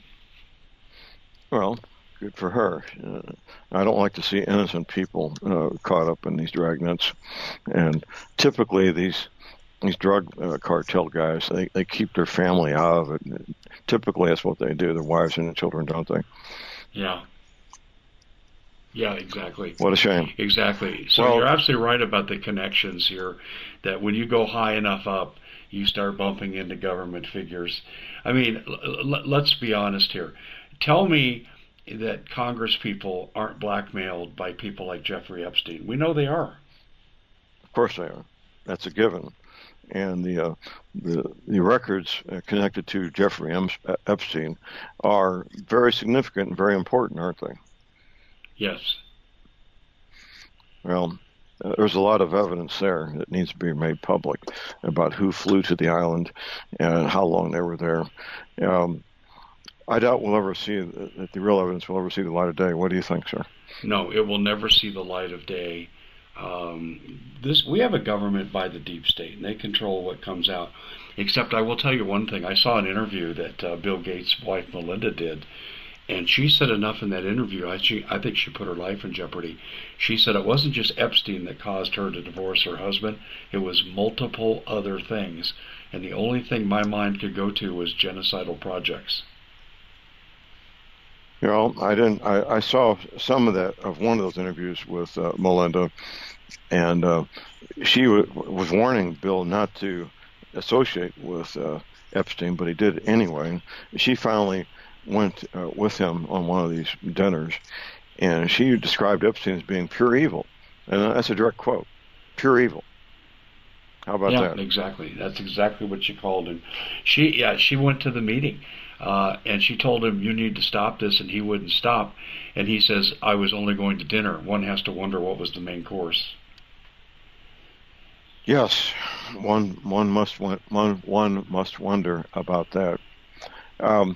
Well, good for her. Uh, I don't like to see innocent people uh, caught up in these dragnets. And typically these these drug uh, cartel guys, they, they keep their family out of it. Typically that's what they do, their wives and their children, don't they? Yeah. Yeah, exactly. What a shame. Exactly. So Well, you're absolutely right about the connections here, that when you go high enough up, you start bumping into government figures. I mean, l- l- let's be honest here. Tell me that Congress people aren't blackmailed by people like Jeffrey Epstein. We know they are. of course they are. That's a given. And the uh, the, the records uh, connected to Jeffrey Epstein are very significant and very important, aren't they? Yes. Well, uh, there's a lot of evidence there that needs to be made public about who flew to the island and how long they were there. Um, I doubt we'll ever see that the real evidence will ever see the light of day. What do you think, sir? No, it will never see the light of day. Um, this we have a government by the deep state, and they control what comes out. Except, I will tell you one thing. I saw an interview that uh, Bill Gates' wife Melinda did, and she said enough in that interview. I, she, I think she put her life in jeopardy. She said it wasn't just Epstein that caused her to divorce her husband; it was multiple other things, and the only thing my mind could go to was genocidal projects. You know, I didn't. I, I saw some of that of one of those interviews with uh, Melinda, and uh, she w- was warning Bill not to associate with uh, Epstein, but he did anyway. She finally went uh, with him on one of these dinners, and she described Epstein as being pure evil, and that's a direct quote: "Pure evil." How about Yeah, that? exactly. That's exactly what she called him. She, yeah, she went to the meeting, uh, and she told him, "You need to stop this," and he wouldn't stop. And he says, "I was only going to dinner." One has to wonder what was the main course. Yes, one one must one one must wonder about that. Um,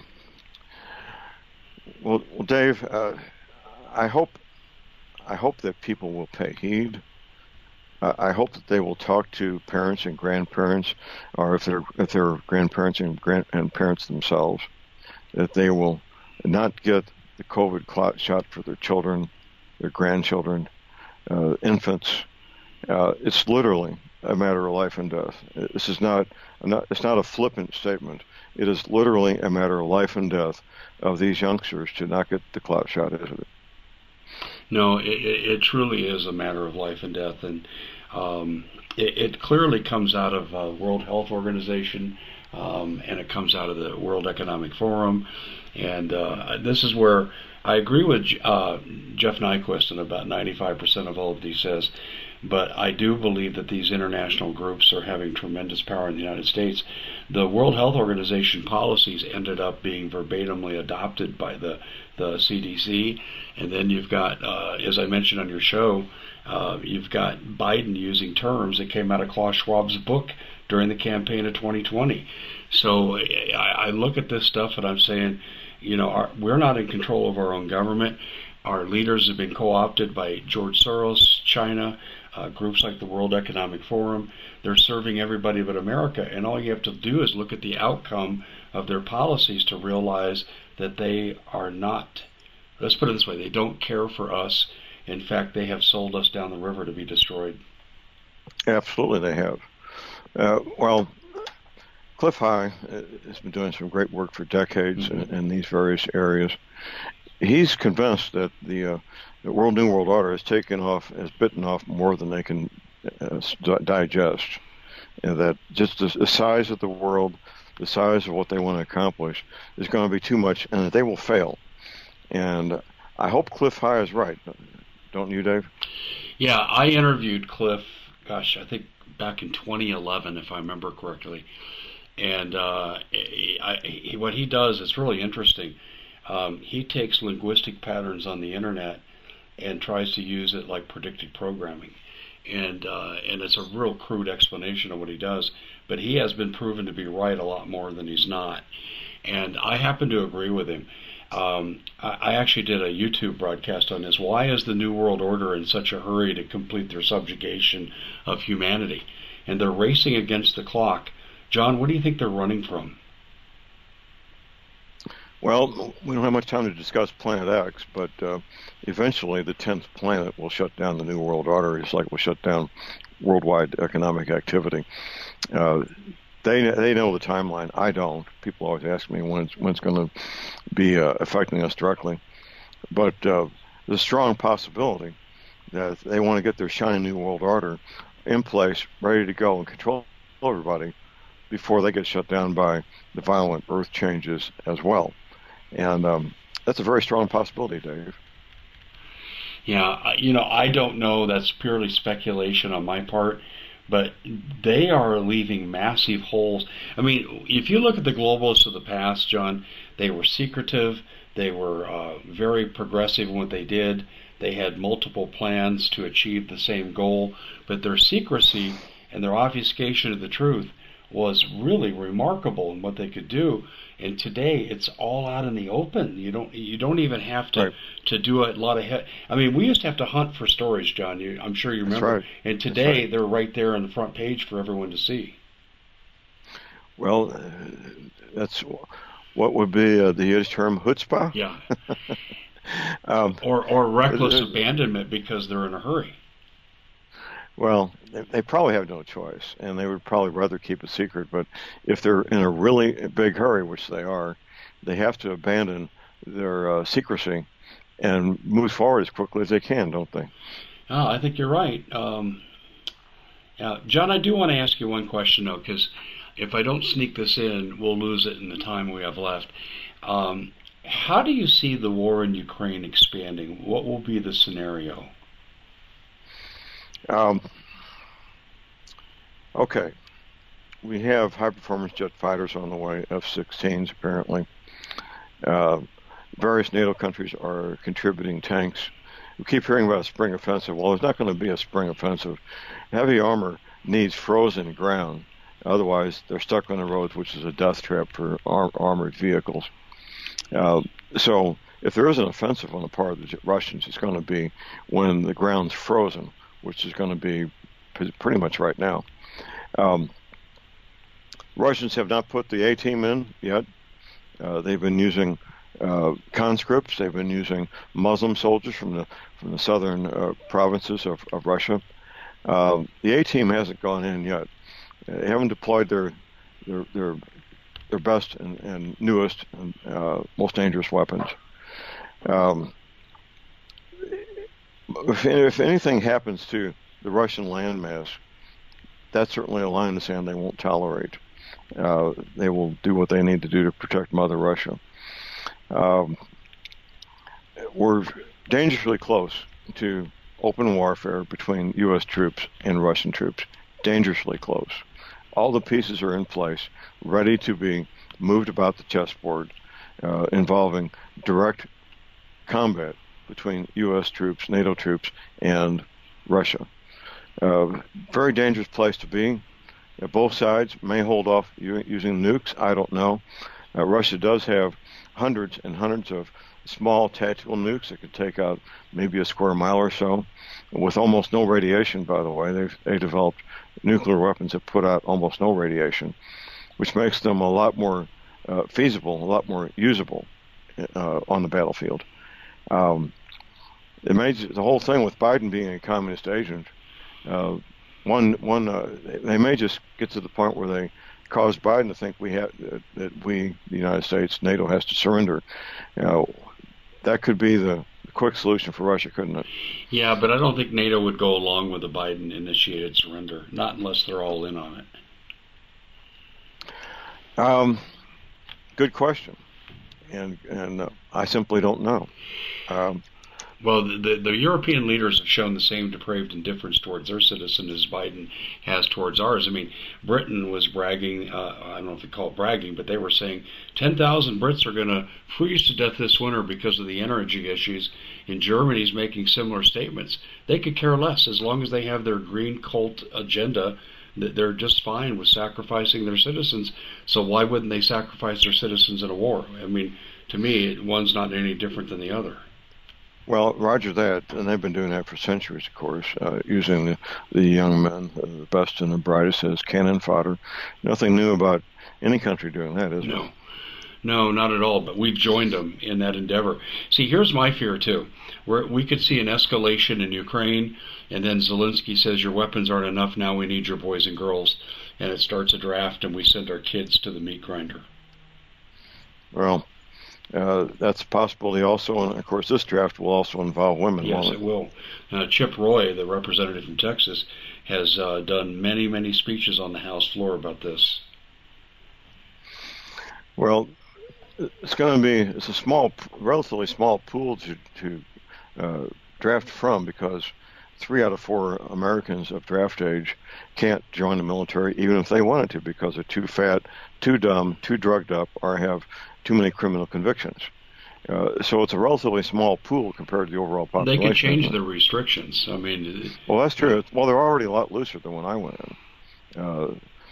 well, well, Dave, uh, I hope I hope that people will pay heed. Uh, I hope that they will talk to parents and grandparents, or if they're if they're grandparents and grand and parents themselves, that they will not get the COVID clot shot for their children, their grandchildren, uh, infants. Uh, it's literally a matter of life and death. This is not, not it's not a flippant statement. It is literally a matter of life and death of these youngsters to not get the clot shot, isn't it? No, it, it truly is a matter of life and death, and um, it, it clearly comes out of uh, World Health Organization, um, and it comes out of the World Economic Forum, and uh, this is where I agree with uh, Jeff Nyquist in about ninety-five percent of all that he says. But I do believe that these international groups are having tremendous power in the United States. The World Health Organization policies ended up being verbatimly adopted by the, the C D C. And then you've got, uh, as I mentioned on your show, uh, you've got Biden using terms that came out of Klaus Schwab's book during the campaign of twenty twenty. So I, I look at this stuff and I'm saying, you know, our, we're not in control of our own government. Our leaders have been co-opted by George Soros, China, uh, groups like the World Economic Forum. They're serving everybody but America, and all you have to do is look at the outcome of their policies to realize that they are not, let's put it this way, they don't care for us. In fact, they have sold us down the river to be destroyed. Absolutely, they have. Uh, well, Cliff High has been doing some great work for decades mm-hmm. in, in these various areas. He's convinced that the, uh, the World New World Order has taken off, has bitten off more than they can uh, digest. And that just the, the size of the world, the size of what they want to accomplish, is going to be too much, and that they will fail. And I hope Cliff High is right. Don't you, Dave? Yeah, I interviewed Cliff, gosh, I think back in twenty eleven, if I remember correctly. And uh, I, he, what he does is really interesting. Um, he takes linguistic patterns on the internet and tries to use it like predictive programming. And uh, and it's a real crude explanation of what he does. But he has been proven to be right a lot more than he's not. And I happen to agree with him. Um, I, I actually did a YouTube broadcast on this. Why is the New World Order in such a hurry to complete their subjugation of humanity? And they're racing against the clock. John, what do you think they're running from? Well, we don't have much time to discuss Planet X, but uh, eventually the tenth planet will shut down the New World Order, just like we'll shut down worldwide economic activity. Uh, they they know the timeline. I don't. People always ask me when it's, when it's going to be uh, affecting us directly. But uh, there's a strong possibility that they want to get their shiny new world order in place, ready to go and control everybody before they get shut down by the violent earth changes as well. And um, that's a very strong possibility, Dave. Yeah, you know, I don't know. That's purely speculation on my part. But they are leaving massive holes. I mean, if you look at the globalists of the past, John, they were secretive. They were uh, very progressive in what they did. They had multiple plans to achieve the same goal. But their secrecy and their obfuscation of the truth was really remarkable in what they could do. And today, it's all out in the open. You don't you don't even have to, right. to do a lot of he- I mean, we used to have to hunt for stories, John. You, I'm sure you remember. That's right. And today, right. they're right there on the front page for everyone to see. Well, uh, that's what would be uh, the Yiddish term chutzpah. Yeah. um, or or reckless uh, abandonment because they're in a hurry. Well, they, they probably have no choice, and they would probably rather keep it secret. But if they're in a really big hurry, which they are, they have to abandon their uh, secrecy and move forward as quickly as they can, don't they? Oh, I think you're right. Um, uh, John, I do want to ask you one question, though, because if I don't sneak this in, we'll lose it in the time we have left. Um, how do you see the war in Ukraine expanding? What will be the scenario? Um, okay. We have high-performance jet fighters on the way, F sixteens apparently. Uh, various NATO countries are contributing tanks. We keep hearing about a spring offensive. Well, there's not going to be a spring offensive. Heavy armor needs frozen ground. Otherwise, they're stuck on the roads, which is a death trap for ar- armored vehicles. Uh, so if there is an offensive on the part of the Russians, it's going to be when the ground's frozen, which is going to be pretty much right now. Um, Russians have not put the A-team in yet. Uh, they've been using uh, conscripts. They've been using Muslim soldiers from the from the southern uh, provinces of, of Russia. Um, the A-team hasn't gone in yet. They haven't deployed their their their, their best and, and newest and uh, most dangerous weapons. Um, If, if anything happens to the Russian landmass, that's certainly a line in the sand they won't tolerate. Uh, they will do what they need to do to protect Mother Russia. Um, we're dangerously close to open warfare between U S troops and Russian troops. Dangerously close. All the pieces are in place, ready to be moved about the chessboard, uh, involving direct combat between U S troops, NATO troops, and Russia. Uh, very dangerous place to be. Uh, both sides may hold off u- using nukes. I don't know. Uh, Russia does have hundreds and hundreds of small tactical nukes that could take out maybe a square mile or so, with almost no radiation, by the way. They've they developed nuclear weapons that put out almost no radiation, which makes them a lot more uh, feasible, a lot more usable uh, on the battlefield. Um, it made the whole thing with Biden being a communist agent. Uh, one, one, uh, they may just get to the point where they cause Biden to think we have uh, that we, the United States, NATO has to surrender. You know, that could be the quick solution for Russia, couldn't it? Yeah, but I don't think NATO would go along with the Biden-initiated surrender, not unless they're all in on it. Um, good question, and and uh, I simply don't know. Um, Well, the, the European leaders have shown the same depraved indifference towards their citizens as Biden has towards ours. I mean, Britain was bragging, uh, I don't know if they call it bragging, but they were saying ten thousand Brits are going to freeze to death this winter because of the energy issues. And Germany's making similar statements. They could care less as long as they have their green cult agenda. They're just fine with sacrificing their citizens. So why wouldn't they sacrifice their citizens in a war? I mean, to me, one's not any different than the other. Well, roger that, and they've been doing that for centuries, of course, uh, using the, the young men, uh, the best and the brightest, as cannon fodder. Nothing new about any country doing that, is No. it? No, not at all, but we've joined them in that endeavor. See, here's my fear, too. We're, we could see an escalation in Ukraine, and then Zelensky says, your weapons aren't enough, now we need your boys and girls. And it starts a draft, and we send our kids to the meat grinder. Well, Uh, that's a possibility also, and of course, this draft will also involve women. Yes, won't it it? will. Uh, Chip Roy, the representative from Texas, has uh, done many, many speeches on the House floor about this. Well, it's going to be it's a small, relatively small pool to to uh, draft from because three out of four Americans of draft age can't join the military even if they wanted to because they're too fat, too dumb, too drugged up, or have too many criminal convictions. Uh, so it's a relatively small pool compared to the overall They could population, change isn't it? the restrictions. I mean, Well, that's uh, true. Well, they're already a lot looser than when I went in. Uh,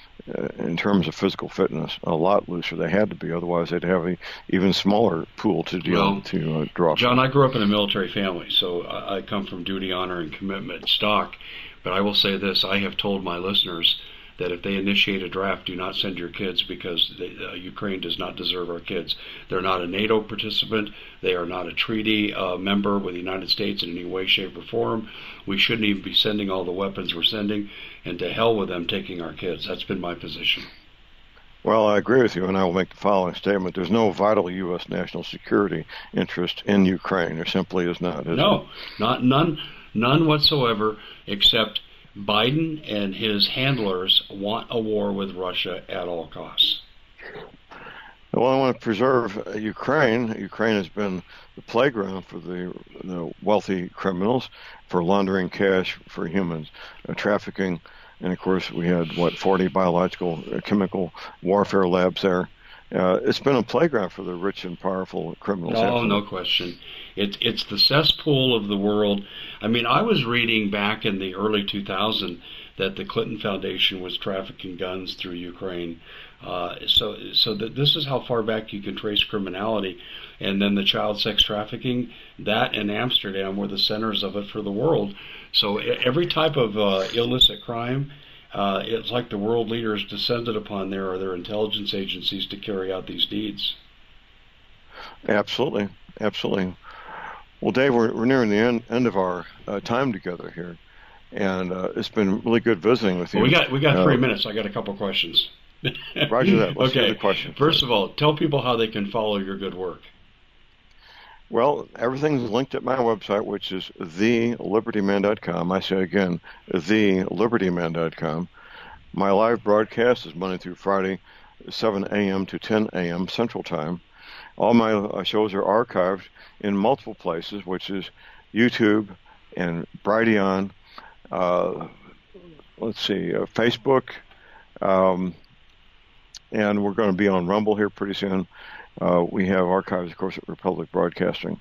in terms of physical fitness, a lot looser. They had to be, otherwise they'd have a even smaller pool to deal well, to uh, draw John, from. I grew up in a military family, so I, I come from duty, honor, and commitment stock. But I will say this: I have told my listeners that if they initiate a draft, do not send your kids because they, uh, Ukraine does not deserve our kids. They're not a NATO participant. They are not a treaty uh, member with the United States in any way, shape, or form. We shouldn't even be sending all the weapons we're sending, and to hell with them taking our kids. That's been my position. Well, I agree with you, and I will make the following statement. There's no vital U S national security interest in Ukraine. There simply is not, is there? No, not none, none whatsoever, except Biden and his handlers want a war with Russia at all costs. Well, I want to preserve uh, Ukraine. Ukraine has been the playground for the, the wealthy criminals for laundering cash for humans, uh, trafficking, and of course we had what forty biological, uh, chemical warfare labs there. Uh, it's been a playground for the rich and powerful criminals. No, Absolutely. no question. It's it's the cesspool of the world. I mean, I was reading back in the early two thousands that the Clinton Foundation was trafficking guns through Ukraine. Uh, so so that this is how far back you can trace criminality. And then the child sex trafficking, that and Amsterdam were the centers of it for the world. So e- every type of uh, illicit crime, uh, it's like the world leaders descended upon there or their intelligence agencies to carry out these deeds. Absolutely, absolutely. Well, Dave, we're, we're nearing the end, end of our uh, time together here, and uh, it's been really good visiting with Well, we you. got we got Uh, three minutes. I got a couple questions. Roger that. Let's hear the Okay. question, First please. of all, tell people how they can follow your good work. Well, everything's linked at my website, which is the liberty man dot com. I say again, the liberty man dot com. My live broadcast is Monday through Friday, seven a.m. to ten a.m. Central Time. All my uh, shows are archived in multiple places, which is YouTube and Brighteon. Uh, let's see, uh, Facebook, um, and we're going to be on Rumble here pretty soon. Uh, we have archives, of course, at Republic Broadcasting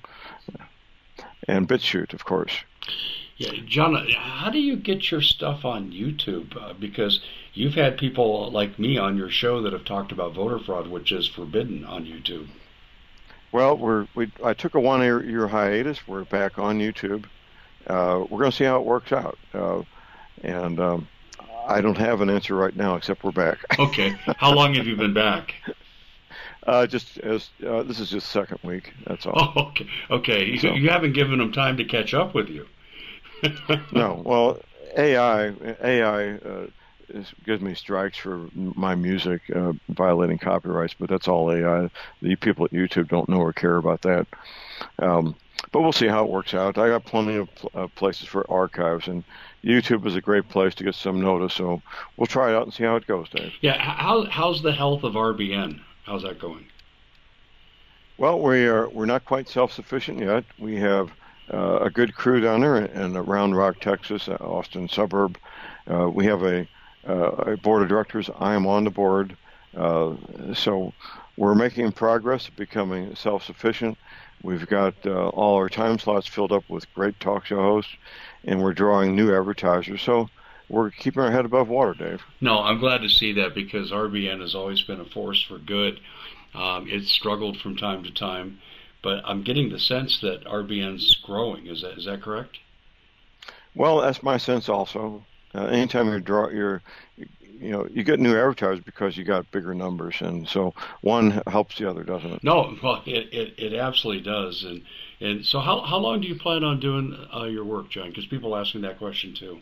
and BitChute, of course. Yeah, John, how do you get your stuff on YouTube? Uh, because you've had people like me on your show that have talked about voter fraud, which is forbidden on YouTube. Well, we're we I took a one-year year hiatus. We're back on YouTube. Uh, we're going to see how it works out, uh, and um, I don't have an answer right now, except we're back. Okay. How long have you been back? uh, just as uh, this is just second week. That's all. Oh, okay. Okay. You, So you haven't given them time to catch up with you. no, well, A I A I uh, is, gives me strikes for my music uh, violating copyrights, but that's all A I. The people at YouTube don't know or care about that. Um, but we'll see how it works out. I got plenty of pl- uh, places for archives, and YouTube is a great place to get some notice. So we'll try it out and see how it goes, Dave. Yeah. How how's the health of R B N? How's that going? Well, we are we're not quite self-sufficient yet. We have uh, a good crew down there in, in Round Rock, Texas, uh, Austin suburb. Uh, we have a, uh, a board of directors. I am on the board, uh, so we're making progress, becoming self-sufficient. We've got uh, all our time slots filled up with great talk show hosts, and we're drawing new advertisers. So we're keeping our head above water, Dave. No, I'm glad to see that because R B N has always been a force for good. Um, it's struggled from time to time, but I'm getting the sense that R B N's growing. Is that is that correct? Well, that's my sense also. Uh, anytime you draw, you're, you know, you get new advertisers because you got bigger numbers, and so one helps the other, doesn't it? No, well, it, it, it absolutely does. And and so how how long do you plan on doing uh, your work, John? Because people ask me that question too.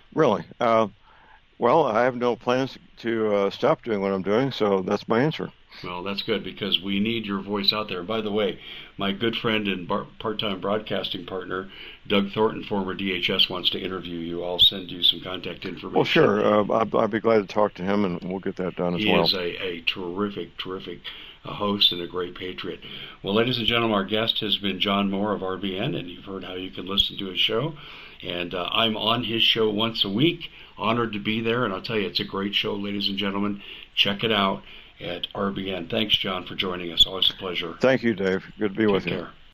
Really? Uh, well, I have no plans to uh, stop doing what I'm doing, so that's my answer. Well, that's good because we need your voice out there. And by the way, my good friend and bar- part-time broadcasting partner, Doug Thornton, former D H S, wants to interview you. I'll send you some contact information. Well, sure. Uh, I'd, I'd be glad to talk to him, and we'll get that done as he well. He is a, a terrific, terrific uh, host and a great patriot. Well, ladies and gentlemen, our guest has been John Moore of R B N, and you've heard how you can listen to his show. And uh, I'm on his show once a week. Honored to be there, and I'll tell you, it's a great show, ladies and gentlemen. Check it out at R B N. Thanks, John, for joining us. Always a pleasure. Thank you, Dave. Good to be Take with care. you.